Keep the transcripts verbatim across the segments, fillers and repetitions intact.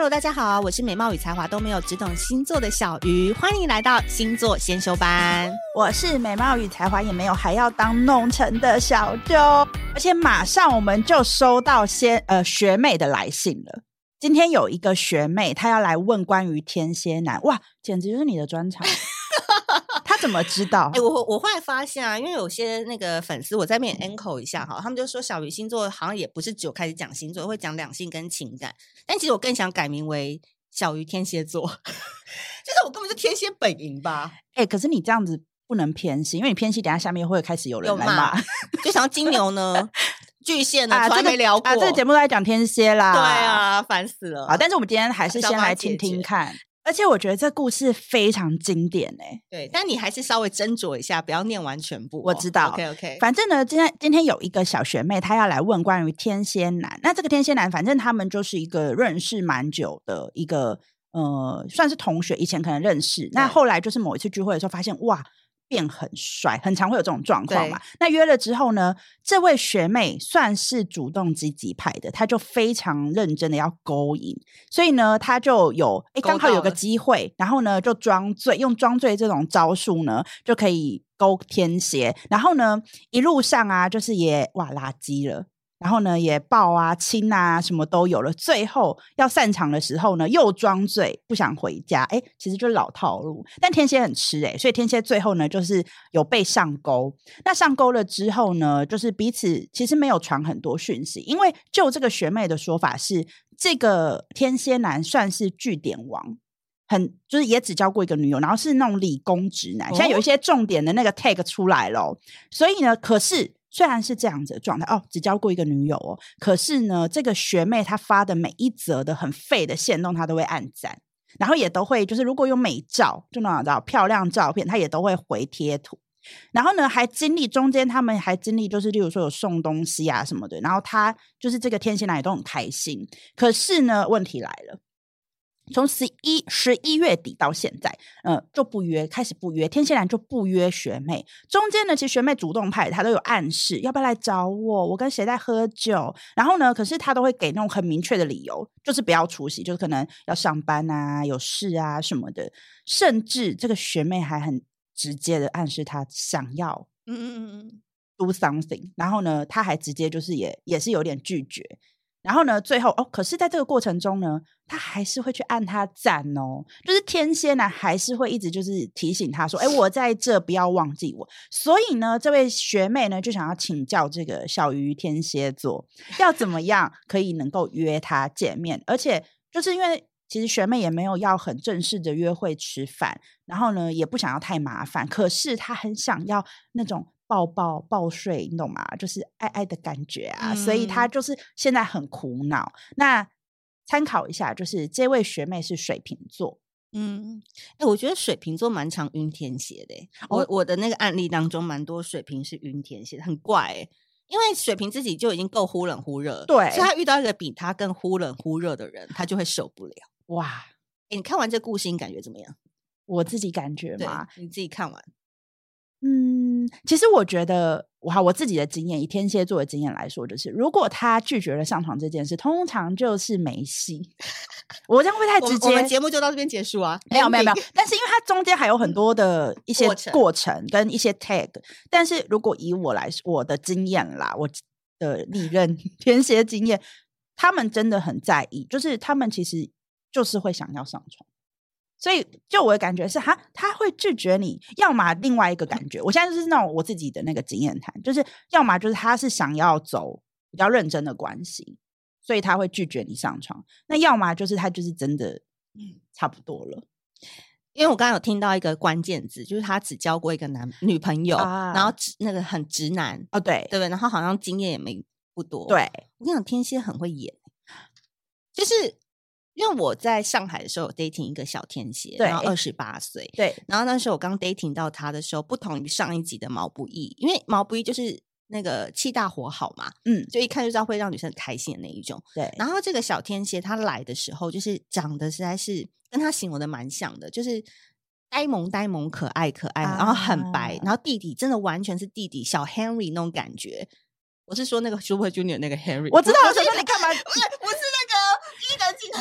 Hello， 大家好，我是美貌与才华都没有，只懂星座的小鱼，欢迎来到星座先修班。 我是美貌与才华也没有，还要当弄臣的小啾。而且马上我们就收到先呃学妹的来信了。今天有一个学妹，她要来问关于天蝎男，哇，简直就是你的专长。他怎么知道？ 欸、我我后来发现啊，因为有些那个粉丝，我在面 echo 一下哈，他们就说小鱼星座好像也不是只有开始讲星座，会讲两性跟情感，但其实我更想改名为小鱼天蝎座，就是我根本就天蝎本营吧。 哎、欸，可是你这样子不能偏心，因为你偏心，等一下下面会开始有人来骂。 就想要金牛呢。巨蟹呢，从来没聊过、 啊这个啊、这个节目都在讲天蝎啦。 对啊，烦死了。 好，但是我们今天还是先来听听看。而且我觉得这故事非常经典哎、欸， 对，但你还是稍微斟酌一下，不要念完全部、哦。 我知道 ，OK OK。 反正呢，今天今天有一个小学妹，她要来问关于天蝎男。那这个天蝎男，反正他们就是一个认识蛮久的一个呃，算是同学，以前可能认识。那后来就是某一次聚会的时候，发现哇。变很帅，很常会有这种状况嘛。那约了之后呢，这位学妹算是主动积极派的，她就非常认真的要勾引，所以呢，她就有哎刚好有个机会，然后呢就装醉，用装醉这种招数呢就可以勾天蝎，然后呢一路上啊就是也哇拉鸡了。然后呢也抱啊亲啊什么都有了，最后要散场的时候呢又装醉不想回家，诶其实就是老套路，但天蝎很吃诶，所以天蝎最后呢就是有被上钩。那上钩了之后呢就是彼此其实没有传很多讯息，因为就这个学妹的说法是这个天蝎男算是句点王，很就是也只交过一个女友，然后是那种理工直男、哦、现在有一些重点的那个 tag 出来了，所以呢可是虽然是这样子的状态哦，只交过一个女友哦，可是呢这个学妹她发的每一则的很废的限动她都会按赞，然后也都会就是如果有美照就那种漂亮照片她也都会回贴图，然后呢还经历中间他们还经历就是例如说有送东西啊什么的，然后她就是这个天蝎男也都很开心。可是呢问题来了，从十一十一月底到现在，呃，就不约，开始不约，天蝎男就不约学妹。中间呢，其实学妹主动派，她都有暗示要不要来找我，我跟谁在喝酒。然后呢，可是她都会给那种很明确的理由，就是不要出席，就是可能要上班啊、有事啊什么的。甚至这个学妹还很直接的暗示她想要，嗯嗯嗯 ，do something。然后呢，她还直接就是也也是有点拒绝。然后呢最后哦，可是在这个过程中呢他还是会去按他赞哦，就是天蝎男还是会一直就是提醒他说哎，我在这不要忘记我。所以呢这位学妹呢就想要请教这个小鱼天蝎座要怎么样可以能够约他见面，而且就是因为其实学妹也没有要很正式的约会吃饭，然后呢也不想要太麻烦，可是她很想要那种抱抱抱睡你懂吗，就是爱爱的感觉啊、嗯、所以她就是现在很苦恼。那参考一下就是这位学妹是水瓶座， 嗯，哎、欸，我觉得水瓶座蛮常晕天蝎的、欸哦、我我的那个案例当中蛮多水瓶是晕天蝎的，很怪哎、欸，因为水瓶自己就已经够忽冷忽热， 对， 所以他遇到一个比他更忽冷忽热的人他就会受不了。 哇， 哎、欸，你看完这故事你感觉怎么样？ 我自己感觉嘛， 你自己看完， 嗯，其实我觉得哇，我自己的经验，以天蝎座的经验来说，就是如果他拒绝了上床这件事，通常就是没戏。我这样会不会太直接？ 我, 我们节目就到这边结束啊？ 没有没有没有，但是因为它中间还有很多的一些过程跟一些 tag， 但是如果以我来说，我的经验啦，我的历任天蝎经验，他们真的很在意，就是他们其实就是会想要上床。所以就我的感觉是他他会拒绝你，要么另外一个感觉，我现在就是那种我自己的那个经验谈，就是要么就是他是想要走比较认真的关系，所以他会拒绝你上床，那要么就是他就是真的差不多了。 因为我刚刚有听到一个关键字，就是他只交过一个男女朋友、啊、然后那个很直男哦，对对不对？然后好像经验也没不多。 对， 我跟你讲天蝎很会演，就是因为我在上海的时候有 dating 一个小天蝎，然后二十八岁， 对， 然后那时候我刚 dating 到他的时候，不同于上一集的毛不易，因为毛不易就是那个气大活好嘛，嗯，就一看就知道会让女生很开心的那一种， 对。 然后这个小天蝎他来的时候，就是长得实在是跟他形容的蛮像的，就是呆萌呆萌可爱可爱、啊、然后很白，然后弟弟真的完全是弟弟小 Henry 那种感觉。我是说那个 Super Junior 那个 Henry， 我知道，我说你干嘛？ 不是，不是那个伊能静和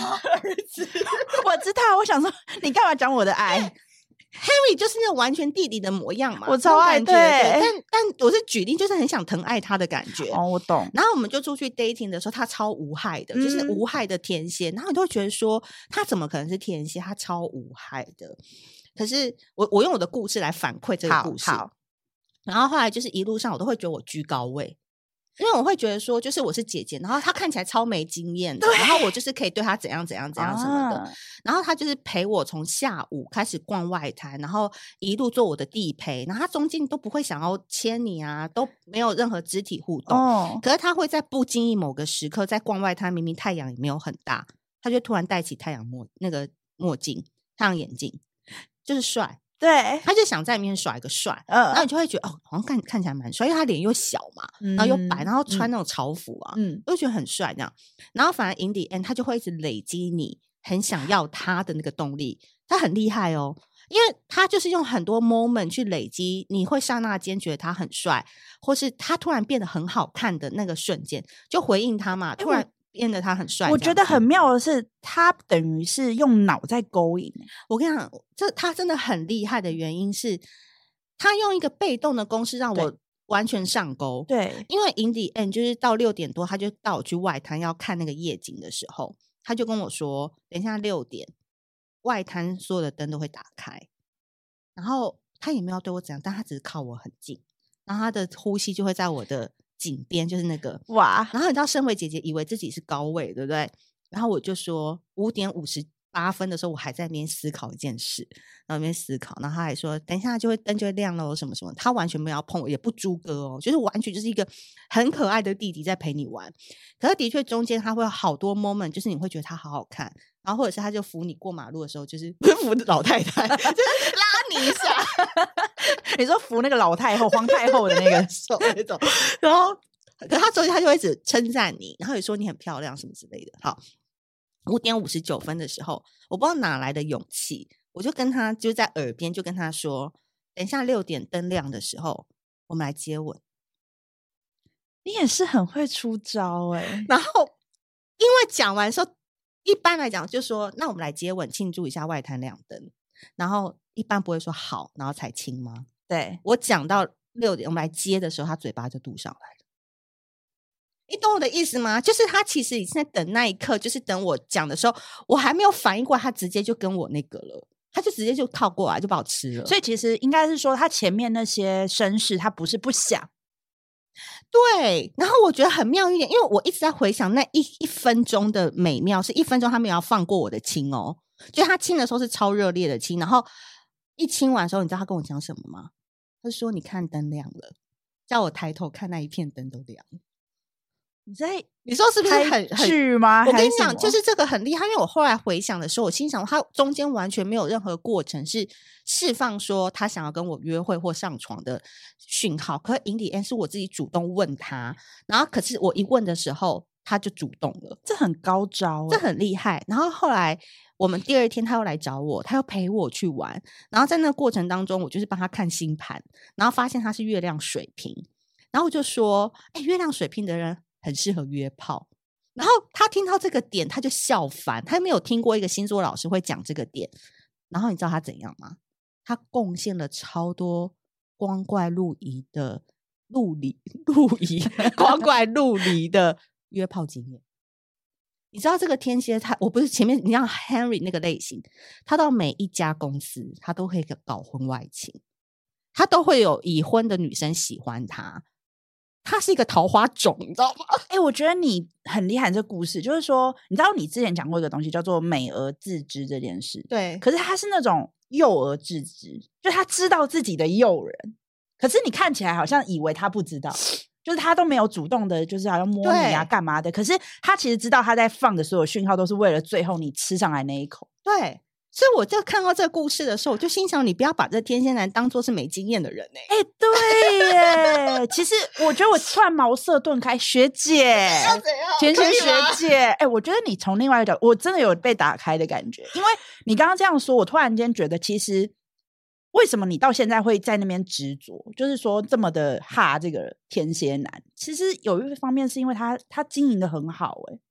儿子。 我知道，我想说你干嘛讲我的爱 ？Henry 就是那完全弟弟的模样嘛， 我超爱， 对，但但我是举例，就是很想疼爱他的感觉。 哦，我懂。 然后我们就出去 dating 的时候，他超无害的，嗯、就是无害的天蝎。然后你都会觉得说，他怎么可能是天蝎？他超无害的。可是我我用我的故事来反馈这个故事。好好，然后后来就是一路上我都会觉得我居高位。因为我会觉得说，就是我是姐姐，然后她看起来超没经验的，然后我就是可以对她怎样怎样怎样什么的，啊、然后她就是陪我从下午开始逛外滩，然后一路做我的地陪，然后她中间都不会想要牵你啊，都没有任何肢体互动，哦、可是她会在不经意某个时刻，在逛外滩，明明太阳也没有很大，她就突然戴起太阳墨那个墨镜、太阳眼镜，就是帅。 对， 他就想在里面耍一个帅，嗯，然后你就会觉得哦，好像看看起来蛮帅，因为他脸又小嘛，嗯、然后又白，然后穿那种潮服啊，嗯，就觉得很帅这样。然后反而 in the end 他就会一直累积你很想要他的那个动力，他很厉害哦，因为他就是用很多 moment 去累积，你会刹那间觉得他很帅，或是他突然变得很好看的那个瞬间，就回应他嘛，突然变得他很帅。 我觉得很妙的是，他等于是用脑在勾引。 我跟你讲，这他真的很厉害的原因是，他用一个被动的公式让我完全上钩。 对， 因为 in the end 就是到六点多，他就带我去外滩要看那个夜景的时候，他就跟我说，等一下六点外滩所有的灯都会打开，然后他也没有对我怎样，但他只是靠我很近，然后他的呼吸就会在我的颈边，就是那个哇，然后你知道身为姐姐以为自己是高位，对不对？然后我就说五点五十八分的时候，我还在那边思考一件事，然后那边思考，然后他还说等一下就会灯就会亮了什么什么，他完全没有要碰我，也不猪哥哦，就是完全就是一个很可爱的弟弟在陪你玩。可是的确中间他会有好多 moment， 就是你会觉得他好好看，然后或者是他就扶你过马路的时候，就是不是扶老太太，就是拉你一下。 你说扶那个老太后、皇太后的那个手那种，然后可他中间他就会一直称赞你，然后也说你很漂亮什么之类的。好，五点五十九分的时候，我不知道哪来的勇气，我就跟他就在耳边就跟他说，等一下六点灯亮的时候，我们来接吻。 你也是很会出招哎、欸。 然后因为讲完说，一般来讲就说，那我们来接吻庆祝一下外滩亮灯，然后一般不会说好，然后才亲吗？ 对， 我讲到六点我们来接的时候，他嘴巴就嘟上来了。你懂我的意思吗？就是他其实已经在等那一刻，就是等我讲的时候，我还没有反应过来，他直接就跟我那个了，他就直接就靠过来就把我吃了。 所以其实应该是说，他前面那些绅士他不是不想， 对。然后我觉得很妙一点，因为我一直在回想那一一分钟的美妙，是一分钟他没有要放过我的亲哦，就他亲的时候是超热烈的亲，然后一亲完的时候，你知道他跟我讲什么吗？他说你看灯亮了，叫我抬头看那一片灯都亮了。你在你说是不是很很吗？ 我跟你讲，就是这个很厉害，因为我后来回想的时候，我心想他中间完全没有任何过程是释放说他想要跟我约会或上床的讯号，可是 in the end 是我自己主动问他，然后可是我一问的时候他就主动了， 这很高招、欸， 这很厉害。然后后来我们第二天他又来找我，他又陪我去玩，然后在那个过程当中我就是帮他看星盘，然后发现他是月亮水瓶，然后我就说哎、欸，月亮水瓶的人很适合约炮。然后他听到这个点他就笑翻，他没有听过一个星座老师会讲这个点。然后你知道他怎样吗？他贡献了超多光怪陆离的陆离陆离光怪陆离的约炮经验。你知道这个天蝎他我不是前面你像 Henry 那个类型，他到每一家公司他都会搞婚外情，他都会有已婚的女生喜欢他，他是一个桃花种，你知道吗？ 哎、欸，我觉得你很厉害。这个故事就是说，你知道你之前讲过一个东西叫做美而自知这件事， 对。 可是他是那种幼而自知，就他知道自己的诱人，可是你看起来好像以为他不知道，就是他都没有主动的，就是好像摸你啊干嘛的。可是他其实知道他在放的所有讯号都是为了最后你吃上来那一口。 对。所以我就看到这个故事的时候，我就心想，你不要把这天蝎男当作是没经验的人哎、 欸。哎、欸，对耶。其实我觉得我突然茅塞顿开，学姐，天蝎学姐，哎、欸，我觉得你从另外一个角度，我真的有被打开的感觉。因为你刚刚这样说，我突然间觉得，其实为什么你到现在会在那边执着，就是说这么的哈这个天蝎男，其实有一方面是因为他他经营的很好哎、欸。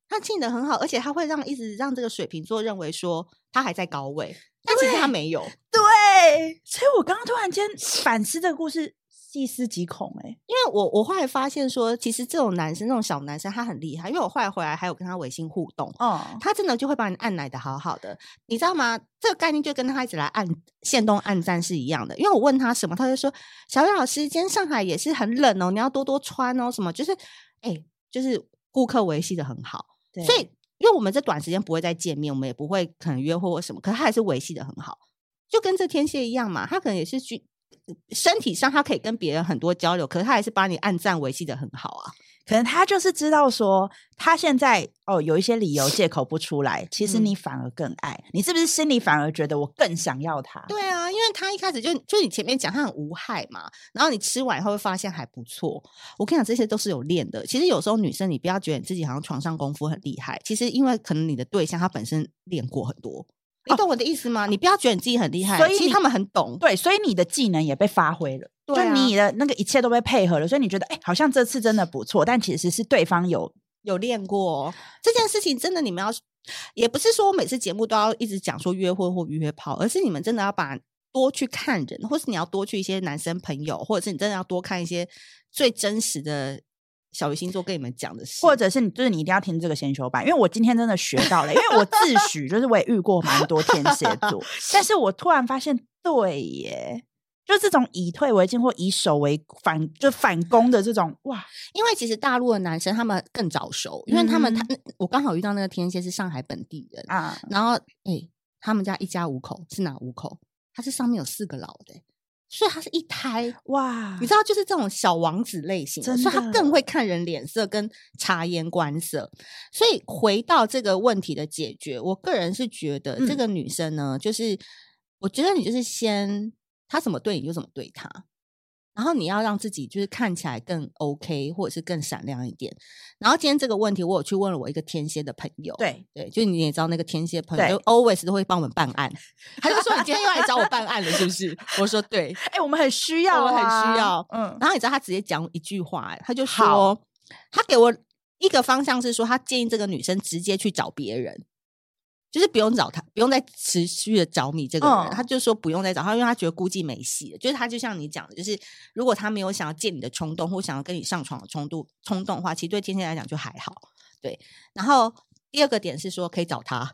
他经营的很好，而且他会让一直让这个水瓶座认为说他还在高位，但其实他没有。 对，所以我刚刚突然间反思这个故事，细思极恐哎、欸。 因为我我后来发现说，其实这种男生，这种小男生他很厉害，因为我后来回来还有跟他微信互动，哦，他真的就会把你按奶的好好的，你知道吗？这个概念就跟他一直来按限动按赞是一样的。因为我问他什么，他就说小雨老师，今天上海也是很冷哦，你要多多穿哦，什么就是哎、欸，就是顾客维系的很好。所以因为我们这短时间不会再见面，我们也不会可能约会或什么，可是他还是维系的很好，就跟这天蝎一样嘛，他可能也是去身体上他可以跟别人很多交流，可是他还是把你按赞维系的很好啊。 可能他就是知道说他现在哦有一些理由借口不出来，其实你反而更爱、嗯、你是不是心里反而觉得我更想要他？ 对啊，因为他一开始就就你前面讲他很无害嘛，然后你吃完以后会发现还不错。我跟你讲这些都是有练的，其实有时候女生你不要觉得你自己好像床上功夫很厉害，其实因为可能你的对象他本身练过很多，你懂我的意思吗？哦、你不要觉得你自己很厉害，所以其实他们很懂。 对，所以你的技能也被发挥了，对、啊、就你的那个一切都被配合了，所以你觉得哎，好像这次真的不错，但其实是对方有有练过这件事情。真的你们要也不是说每次节目都要一直讲说约会或约炮，而是你们真的要把多去看人，或是你要多去一些男生朋友，或者是你真的要多看一些最真实的小鱼星座跟你们讲的事， 或者是你就是你一定要听这个先修班，因为我今天真的学到了，因为我自诩就是我也遇过蛮多天蝎座但是我突然发现对耶，就这种以退为进或以守为反就反攻的这种哇， 因为其实大陆的男生他们更早熟，因为他们、嗯、他我刚好遇到那个天蝎是上海本地人啊，然后哎、欸，他们家一家五口，是哪五口？他是上面有四个老的、欸，所以他是一胎哇，你知道就是这种小王子类型的，所以他更会看人脸色跟察言观色。所以回到这个问题的解决，我个人是觉得这个女生呢、嗯、就是我觉得你就是先他怎么对你就怎么对他，然后你要让自己就是看起来更 OK 或者是更闪亮一点。然后今天这个问题我有去问了我一个天蝎的朋友，对对，就你也知道那个天蝎朋友就 always 都会帮我们办案他就说你今天又来找我办案了是不是我说对， 哎、欸，我们很需要、啊、 我们很需要嗯，然后你知道他直接讲一句话、欸、他就说他给我一个方向是说他建议这个女生直接去找别人，就是不用找他，不用再持续的找你这个人、哦、他就说不用再找他，因为他觉得估计没戏了。就是他就像你讲的，就是如果他没有想要见你的冲动或想要跟你上床的冲动冲动的话，其实对天蝎来讲就还好。对，然后第二个点是说可以找他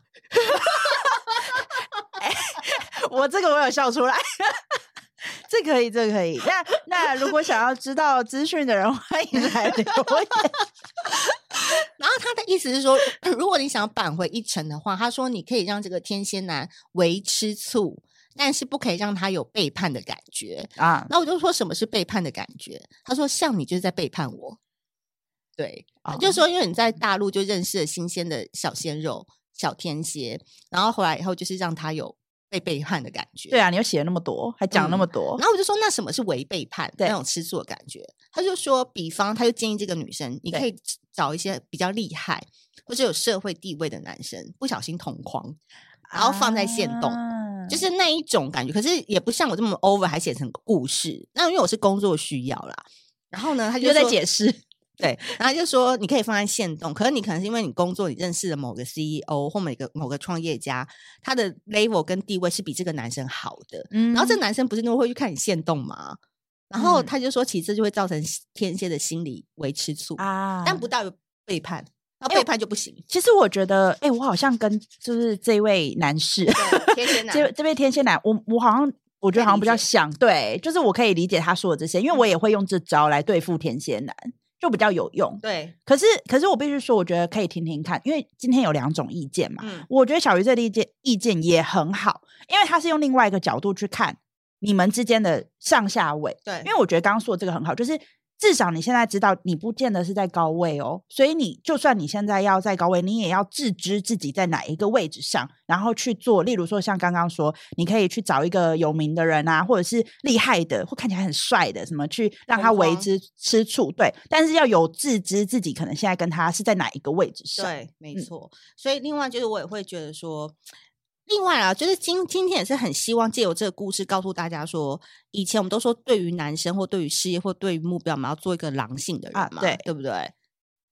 欸、我这个我有笑出来这可以这可以那那如果想要知道资讯的人欢迎来留言然后他的意思是说如果你想要扳回一城的话，他说你可以让这个天蝎男微吃醋，但是不可以让他有背叛的感觉啊。那我就说什么是背叛的感觉，他说像你就是在背叛我。对、哦、就是说因为你在大陆就认识了新鲜的小鲜肉小天蝎，然后回来以后就是让他有被背叛的感觉。 对啊，你又写了那么多还讲那么多、 嗯、然后我就说那什么是微背叛那种吃醋的感觉，他就说比方他就建议这个女生你可以找一些比较厉害或者有社会地位的男生不小心同框然后放在限动、啊、就是那一种感觉，可是也不像我这么 over 还写成故事，那因为我是工作需要啦。然后呢他就在解释对，然后就说你可以放在限动，可是你可能是因为你工作你认识了某个 C E O 或某个某个创业家，他的 level 跟地位是比这个男生好的、嗯、然后这个男生不是都会去看你限动吗？然后他就说其实就会造成天蝎的心理为吃醋啊，但不到背叛，然后背叛就不行、欸、 其实我觉得哎、欸，我好像跟就是这位男士天蝎男这, 这位天蝎男我我好像我觉得好像比较像，对，就是我可以理解他说的这些，因为我也会用这招来对付天蝎男就比较有用。 对， 可是可是我必须说我觉得可以听听看，因为今天有两种意见嘛、嗯、我觉得小鱼这个意见意见也很好，因为他是用另外一个角度去看你们之间的上下位。对，因为我觉得刚刚说的这个很好，就是至少你现在知道你不见得是在高位哦，所以你就算你现在要在高位，你也要自知自己在哪一个位置上，然后去做，例如说像刚刚说你可以去找一个有名的人啊，或者是厉害的或看起来很帅的什么去让他为之吃醋。对，但是要有自知自己可能现在跟他是在哪一个位置上。 对，没错、嗯、所以另外就是我也会觉得说另外啊，就是今今天也是很希望借由这个故事告诉大家说，以前我们都说对于男生或对于事业或对于目标，我们要做一个狼性的人嘛、啊、对, 对不对？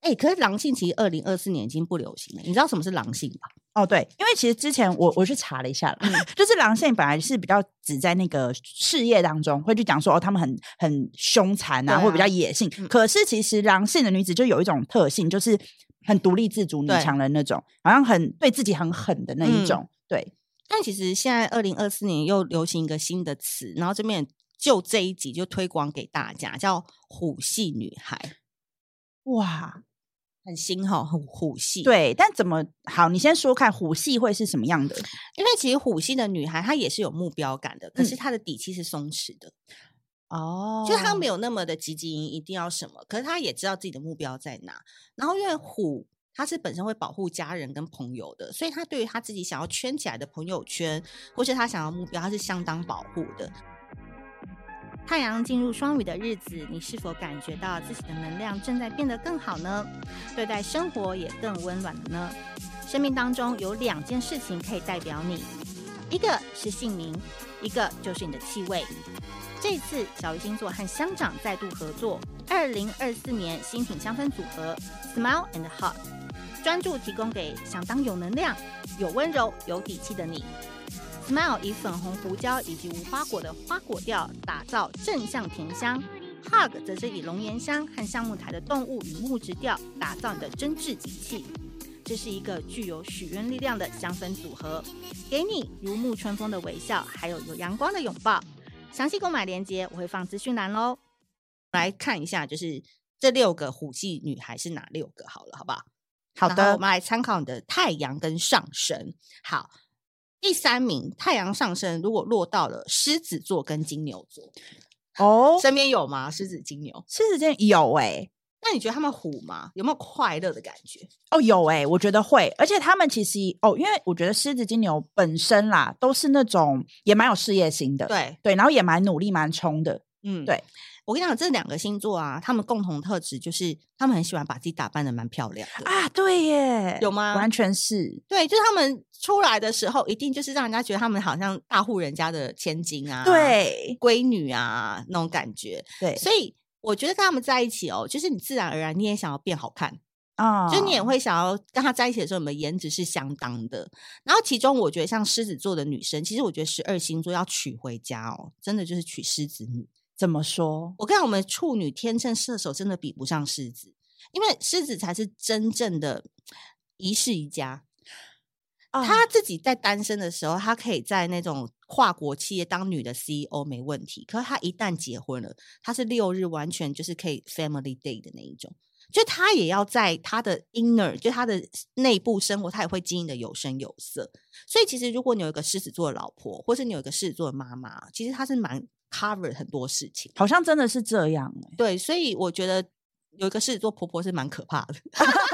哎、欸，可是狼性其实二零二四年已经不流行了，你知道什么是狼性吧？ 哦，对，因为其实之前我我去查了一下了，嗯、就是狼性本来是比较只在那个事业当中会去讲说哦，他们很很凶残啊，啊或比较野性、嗯。可是其实狼性的女子就有一种特性，就是很独立自主、女强人那种，好像很对自己很狠的那一种。嗯、对， 但其实现在二零二四年又流行一个新的词，然后这边就这一集就推广给大家，叫虎系女孩。 哇！ 很新哈，很虎系。 对，但怎么好？你先说看虎系会是什么样的？ 因为其实虎系的女孩她也是有目标感的，可是她的底气是松弛的。哦、嗯，就她没有那么的积极，一定要什么，可是她也知道自己的目标在哪。然后因为虎她是本身会保护家人跟朋友的，所以她对于她自己想要圈起来的朋友圈，或是她想要目标，她是相当保护的。太阳进入双鱼的日子，你是否感觉到自己的能量正在变得更好呢？对待生活也更温暖了呢？生命当中有两件事情可以代表你，一个是姓名，一个就是你的气味。这次小鱼星座和乡长再度合作，二零二四年新品香氛组合 Smile and Hug， 专注提供给相当有能量、有温柔、有底气的你。Smile 以粉红胡椒以及无花果的花果调打造正向甜香， Hug 则是以龙涎香和橡木苔的动物与木质调打造你的真挚底气。这是一个具有许愿力量的香氛组合，给你如沐春风的微笑，还有有阳光的拥抱。详细购买链接我会放资讯栏咯。来看一下就是这六个虎系女孩是哪六个好了，好不好？ 好的， 我们来参考你的太阳跟上升。好，第三名太阳上升如果落到了狮子座跟金牛座，哦，身边有吗？狮子金牛， 狮子金有哎、欸， 那你觉得他们虎吗？有没有快乐的感觉？ 哦，有哎、欸，我觉得会，而且他们其实哦，因为我觉得狮子金牛本身啦都是那种也蛮有事业心的， 对对，然后也蛮努力蛮冲的，嗯，对。 我跟你讲，这两个星座啊，他们共同特质就是他们很喜欢把自己打扮得蛮漂亮的啊，对耶， 有吗？ 完全是， 对，就是他们出来的时候，一定就是让人家觉得他们好像大户人家的千金啊， 对， 闺女啊那种感觉， 对， 所以我觉得跟他们在一起哦，就是你自然而然你也想要变好看啊、 哦，就你也会想要跟他在一起的时候，你们颜值是相当的。然后其中我觉得像狮子座的女生，其实我觉得十二星座要娶回家哦，真的就是娶狮子女。 怎么说？ 我跟你讲，我们处女、天秤、射手真的比不上狮子，因为狮子才是真正的一世一家。哦、他自己在单身的时候，他可以在那种跨国企业当女的 C E O 没问题。可是他一旦结婚了，他是六日完全就是可以 family day 的那一种，就他也要在他的 inner， 就他的内部生活，他也会经营的有声有色。所以其实如果你有一个狮子座的老婆，或是你有一个狮子座的妈妈，其实他是蛮cover 很多事情， 好像真的是这样、欸、 对，所以我觉得有一个狮子座婆婆是蛮可怕的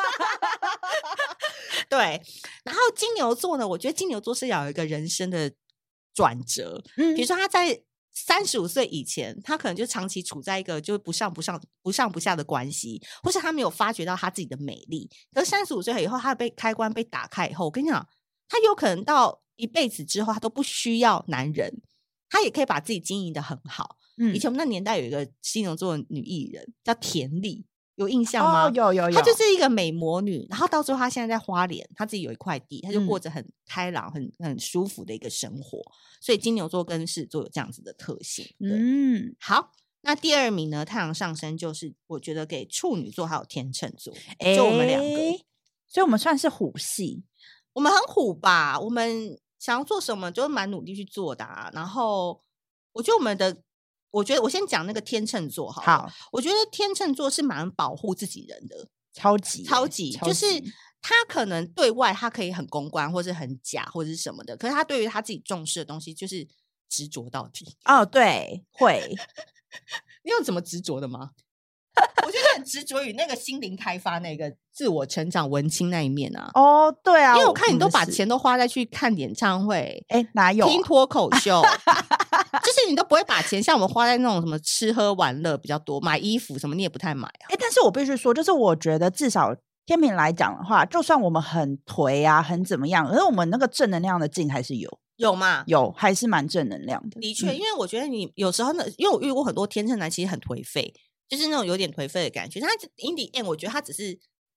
对，然后金牛座呢，我觉得金牛座是要有一个人生的转折，嗯，比如说他在三十五岁以前，他可能就长期处在一个就不上不上不上不下的关系，或是他没有发掘到他自己的美丽。可是三十五岁以后，他被开关被打开以后，我跟你讲，他有可能到一辈子之后，他都不需要男人，他也可以把自己经营得很好。嗯，以前我们那年代有一个金牛座的女艺人叫田丽，有印象吗？ 哦，有有有， 她就是一个美魔女，然后到最后她现在在花莲，她自己有一块地，她就过着很开朗、很很舒服的一个生活。所以金牛座跟狮子座有这样子的特性。嗯，好，那第二名呢？太阳上升就是我觉得给处女座还有天秤座，欸、就我们两个， 所以我们算是虎系， 我们很虎吧？我们想要做什么就蛮努力去做的啊。然后我觉得我们的。我觉得我先讲那个天秤座好了。好，我觉得天秤座是蛮保护自己人的， 超级超级，就是他可能对外他可以很公关，或是很假，或者是什么的，可是他对于他自己重视的东西，就是执着到底。 哦，对，会。 你有怎么执着的吗？我觉得很执着于那个心灵开发、那个自我成长、文青那一面啊。 哦，对啊， 因为我看你都把钱都花在去看演唱会， 哎，哪有、啊、 听脱口秀。就是你都不会把钱像我们花在那种什么吃喝玩乐比较多，买衣服什么你也不太买啊。 欸、但是我必须说，就是我觉得至少天秤来讲的话，就算我们很颓啊很怎么样，可是我们那个正能量的劲还是有有嘛， 有还是蛮正能量的。 的确、嗯、因为我觉得你有时候呢，因为我遇过很多天秤男其实很颓废，就是那种有点颓废的感觉，他 in the end 我觉得他只是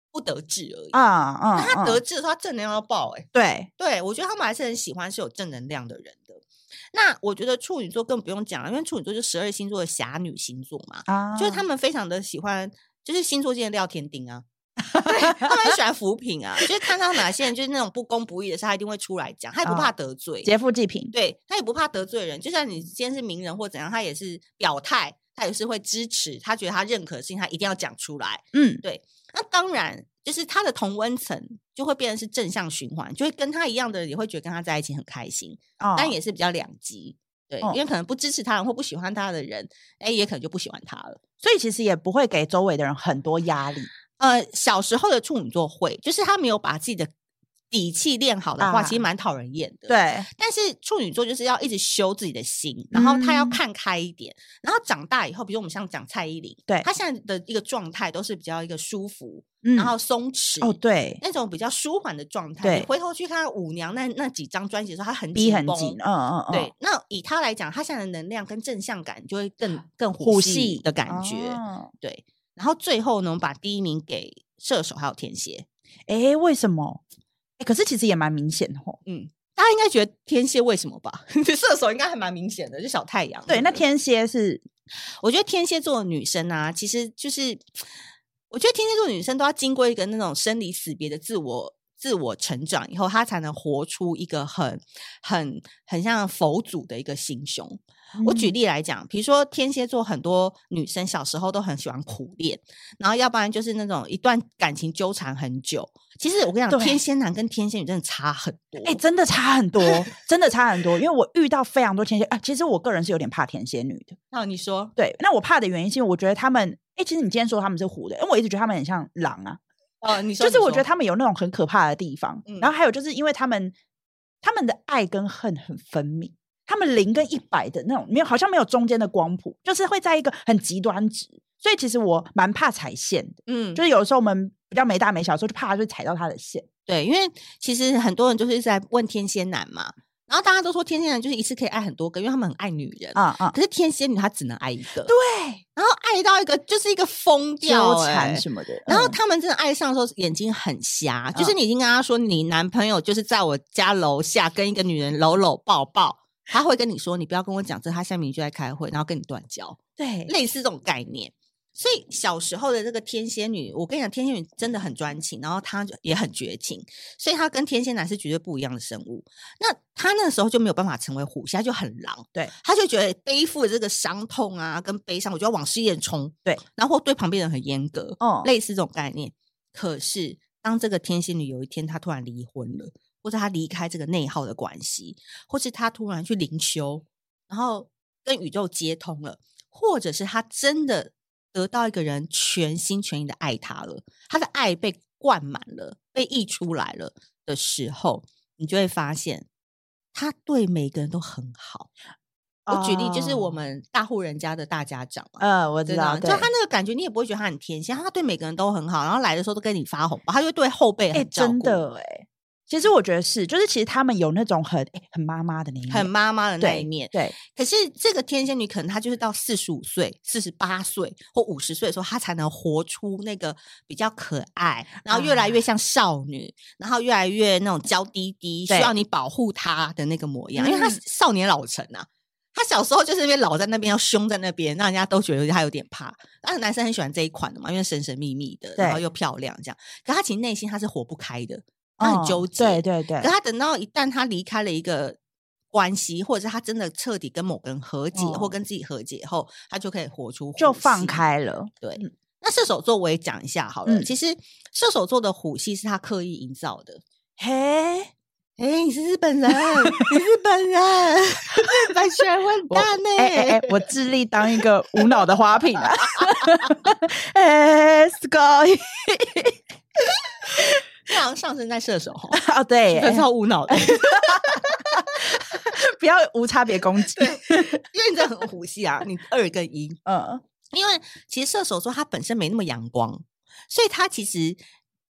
不得志而已啊啊！ 那他得志的时候，他正能量要爆哎、欸。 对对，我觉得他们还是很喜欢是有正能量的人的。那我觉得处女座更不用讲了，因为处女座就十二星座的侠女星座嘛， 啊， 就是他们非常的喜欢，就是星座界的廖天丁啊。他们很喜欢扶贫啊，就是看到哪些人就是那种不公不义的事，他一定会出来讲，他也不怕得罪， 劫富济贫， 对他也不怕得罪人。就像你今天是名人或怎样，他也是表态，他也是会支持，他觉得他认可的事情，他一定要讲出来。 嗯， 对。那当然，就是他的同温层就会变成是正向循环，就会跟他一样的人也会觉得跟他在一起很开心， 哦、 但也是比较两极。对、哦，因为可能不支持他人或不喜欢他的人，哎，也可能就不喜欢他了。 所以其实也不会给周围的人很多压力。 呃，小时候的处女座会，就是他没有把自己的底气练好的话，啊、其实蛮讨人厌的。 对， 但是处女座就是要一直修自己的心，然后他要看开一点，嗯、然后长大以后，比如我们像讲蔡依林， 对， 他现在的一个状态都是比较一个舒服， 嗯、 然后松弛， 哦，对， 那种比较舒缓的状态。 对， 你回头去看舞娘那那几张专辑的时候，他很逼很紧，嗯嗯嗯， 对。那以他来讲，他现在的能量跟正向感就会更更虎系的感觉，哦、对。然后最后呢，我们把第一名给射手还有天蝎。 哎，为什么？欸、可是其实也蛮明显的吼。 嗯，大家应该觉得天蝎为什么吧？射手应该还蛮明显的，就小太阳。 对，那天蝎是， 我觉得天蝎座的女生啊，其实就是，我觉得天蝎座的女生都要经过一个那种生离死别的自我自我成长以后，她才能活出一个很很很像佛祖的一个心胸。我举例来讲，比如说天蝎座很多女生小时候都很喜欢苦恋，然后要不然就是那种一段感情纠缠很久。其实我跟你讲，天蝎男跟天蝎女真的差很多， 哎、欸，真的差很多，真的差很多。因为我遇到非常多天蝎啊，其实我个人是有点怕天蝎女的。 那你说， 对，那我怕的原因是因为我觉得他们，哎、欸，其实你今天说他们是虎的，因为我一直觉得他们很像狼啊。 哦，你说， 就是我觉得他们有那种很可怕的地方， 嗯、 然后还有就是因为他们他们的爱跟恨很分明。他们零跟一百的那种没有，好像没有中间的光谱，就是会在一个很极端值，所以其实我蛮怕踩线的。嗯，就是有的时候我们比较没大没小的时候，就怕就踩到他的线。 对，因为其实很多人就是在问天蝎男嘛，然后大家都说天蝎男就是一次可以爱很多个，因为他们很爱女人啊啊。可是天蝎女她只能爱一个， 对， 然后爱到一个就是一个疯掉、 纠缠什么的。 然后他们真的爱上的时候眼睛很瞎，嗯、就是你已经跟他说你男朋友就是在我家楼下跟一个女人搂搂抱抱。他会跟你说，你不要跟我讲这，他下面就在开会，然后跟你断交， 对， 类似这种概念。所以小时候的这个天蝎女，我跟你讲，天蝎女真的很专情，然后她也很绝情，所以她跟天蝎男是绝对不一样的生物。那她那时候就没有办法成为虎系，她就很狼， 对， 她就觉得背负这个伤痛啊跟悲伤，我就要往事业冲， 对， 然后对旁边人很严格， 哦， 类似这种概念。可是当这个天蝎女有一天她突然离婚了。或者他离开这个内耗的关系，或是他突然去灵修，然后跟宇宙接通了，或者是他真的得到一个人全心全意的爱他了，他的爱被灌满了，被溢出来了的时候，你就会发现他对每个人都很好。我举例就是我们大户人家的大家长嘛， 呃，我知道， 就他那个感觉，你也不会觉得他很天蝎，他对每个人都很好，然后来的时候都跟你发红包，他就对后辈很照顾。 欸、真的哎、欸。其实我觉得是，就是其实他们有那种很、欸、很妈妈的那一面， 很妈妈的那一面。 对，对可是这个天蝎女可能她就是到四十五岁、四十八岁或五十岁的时候，她才能活出那个比较可爱，然后越来越像少女，啊、然后越来越那种娇滴滴，需要你保护她的那个模样。因为她少年老成啊，她小时候就是那边老在那边，要凶在那边，让人家都觉得她有点怕。当然男生很喜欢这一款的嘛，因为神神秘秘的，然后又漂亮这样。可她其实内心她是活不开的。他很纠结、 哦，对对对。 可他等到一旦他离开了一个关系，或者是他真的彻底跟某个人和解，哦、或跟自己和解后，他就可以活出虎系， 就放开了。 对，嗯、那射手座我也讲一下好了。嗯、其实射手座的虎系是他刻意营造的。 嘿， 哎，你是日本人，你日本人，日本学问大呢。 哎哎哎，我致力当一个无脑的花瓶啊。哎 ，Sky。 你好像上升在射手哦，对， 超无脑的， 不要无差别攻击。 对，因为你真的很虎系啊，你二跟一， 嗯， 因为其实射手座他本身没那么阳光，所以他其实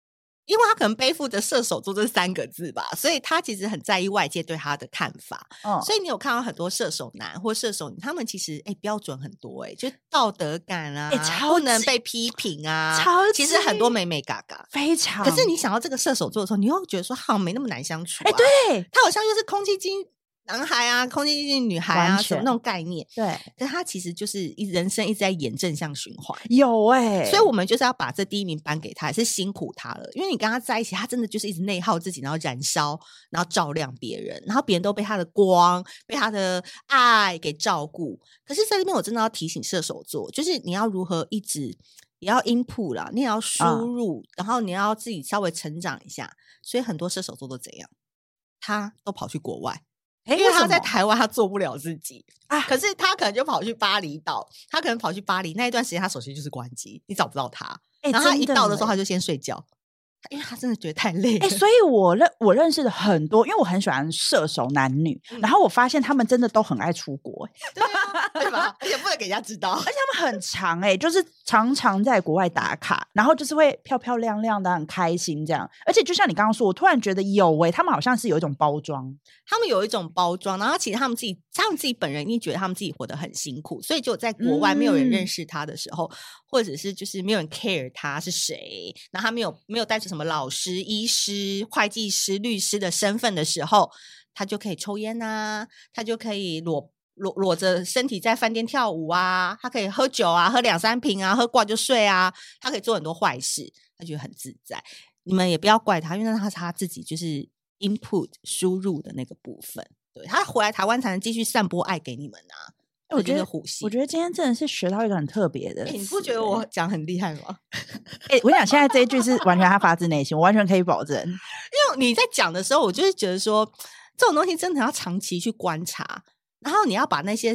因为他可能背负着射手座这三个字吧，所以他其实很在意外界对他的看法。哦、所以你有看到很多射手男或射手女，他们其实哎标准很多哎、欸，就道德感啊，不能被批评啊，其实很多美美嘎嘎， 非常。 可是你想到这个射手座的时候，你又觉得说好像没那么难相处、啊。 哎，对， 他好像就是空气精男孩啊，空气精女孩啊，什么那种概念。 对， 可是他其实就是人生一直在演正向循环。 有哎、欸， 所以我们就是要把这第一名颁给他，也是辛苦他了。因为你跟他在一起，他真的就是一直内耗自己，然后燃烧，然后照亮别人，然后别人都被他的光、被他的爱给照顾。可是在这边，我真的要提醒射手座，就是你要如何一直也要 input 啦，你也要输入、嗯，然后你要自己稍微成长一下。所以很多射手座都怎样？他都跑去国外。因为他在台湾他做不了自己啊，可是他可能就跑去巴厘岛，他可能跑去巴黎那一段时间他手机就是关机，你找不到他、欸、然后他一到的时候他就先睡觉，因为他真的觉得太累了、 欸、所以我认我认识的很多，因为我很喜欢射手男女、嗯、然后我发现他们真的都很爱出国、欸、 对啊，对吧？而且不能给人家知道，而且他们很长哎、欸，就是常常在国外打卡，然后就是会漂漂亮亮的很开心这样。而且就像你刚刚说，我突然觉得有哎、欸，他们好像是有一种包装， 他们有一种包装，然后其实他们自己他们自己本人一定觉得他们自己活得很辛苦，所以就在国外没有人认识他的时候、嗯、或者是就是没有人 care 他是谁，然后他没有没有带着什么老师、医师、会计师、律师的身份的时候，他就可以抽烟啊，他就可以裸裸裸着身体在饭店跳舞啊，他可以喝酒啊，喝两三瓶啊，喝挂就睡啊，他可以做很多坏事，他觉得很自在。你们也不要怪他，因为那是他自己就是 input 输入的那个部分，对，他回来台湾才能继续散播爱给你们啊。我觉得虎系， 我觉得今天真的是学到一个很特别的、欸。 你不觉得我讲很厉害吗？ 哎、欸，我想现在这一句是完全他发自内心，我完全可以保证。因为你在讲的时候，我就是觉得说这种东西真的要长期去观察，然后你要把那些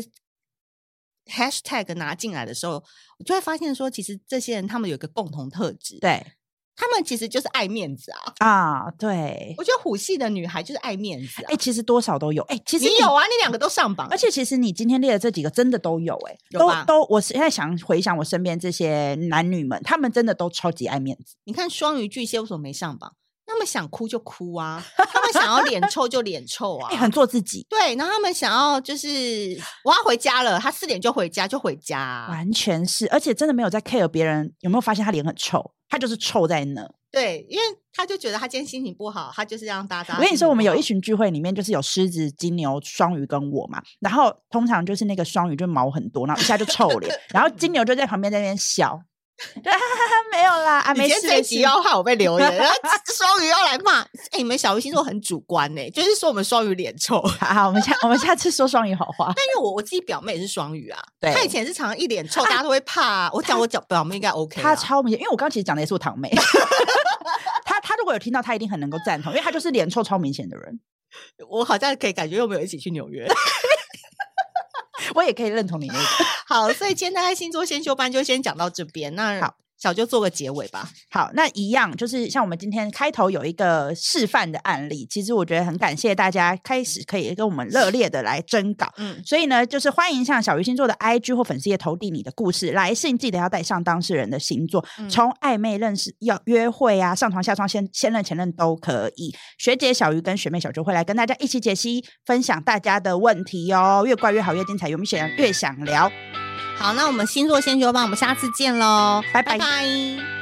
hashtag 拿进来的时候，我就会发现说，其实这些人他们有一个共同特质， 对。 他们其实就是爱面子啊啊！对， 我觉得虎系的女孩就是爱面子啊。 哎、欸，其实多少都有。哎、欸，其实你, 你有啊，你两个都上榜， 而且其实你今天列的这几个真的都有、欸，哎， 都都。我现在想回想我身边这些男女们，他们真的都超级爱面子。 你看双鱼巨蟹为什么没上榜？他们想哭就哭啊，他们想要脸臭就脸臭啊， 欸、很做自己。 对，然后他们想要就是我要回家了，他四点就回家就回家、啊， 完全是，而且真的没有在 care 别人有没有发现他脸很臭，他就是臭在那。 对，因为他就觉得他今天心情不好，他就是让大家。 我跟你说，我们有一群聚会，里面就是有狮子、金牛、双鱼跟我嘛，然后通常就是那个双鱼就毛很多，然后一下就臭脸，然后金牛就在旁边在那边笑。对，哈哈哈，没有啦，啊，没事。 今天这一集要害我被留言，然后双鱼要来骂。哎、欸，你们小鱼星座很主观呢、欸，就是说我们双鱼脸臭。 好, 好，我们下我们下次说双鱼好话。 但因为我我自己表妹也是双鱼啊，对，她以前是常常一脸臭，啊、大家都会怕、啊。我讲我讲表妹应该 OK， 她超明显，因为我刚刚其实讲的也是我堂妹。她她如果有听到，她一定很能够赞同，因为她就是脸臭超明显的人。 我好像可以感觉又没有一起去纽约。 我也可以认同你那个。 好，所以今天大概星座先修班就先讲到这边。那好，小就做个结尾吧。 好，那一样就是像我们今天开头有一个示范的案例，其实我觉得很感谢大家开始可以跟我们热烈的来征稿。嗯，所以呢，就是欢迎向小鱼星座的 I G 或粉丝页投递你的故事，来信记得要带上当事人的星座，从、嗯、暧昧认识、要约会啊、上床下床、先先任前任都可以。学姐小鱼跟学妹小就会来跟大家一起解析、分享大家的问题哦，越怪越好，越精彩，有明显越想聊。 好，那我们星座先修班，我们下次见喽， 拜拜。 拜拜。